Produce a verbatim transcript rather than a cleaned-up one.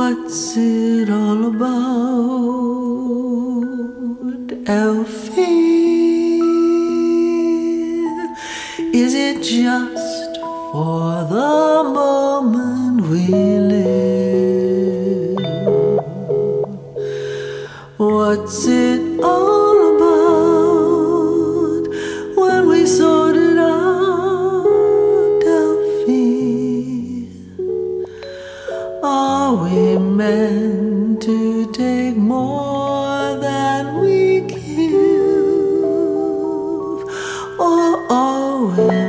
What's it all about, Elfie? Is it just for the moment we live? What's it all about when we sort it out, Elfie? Are we meant to take more than we give, or are we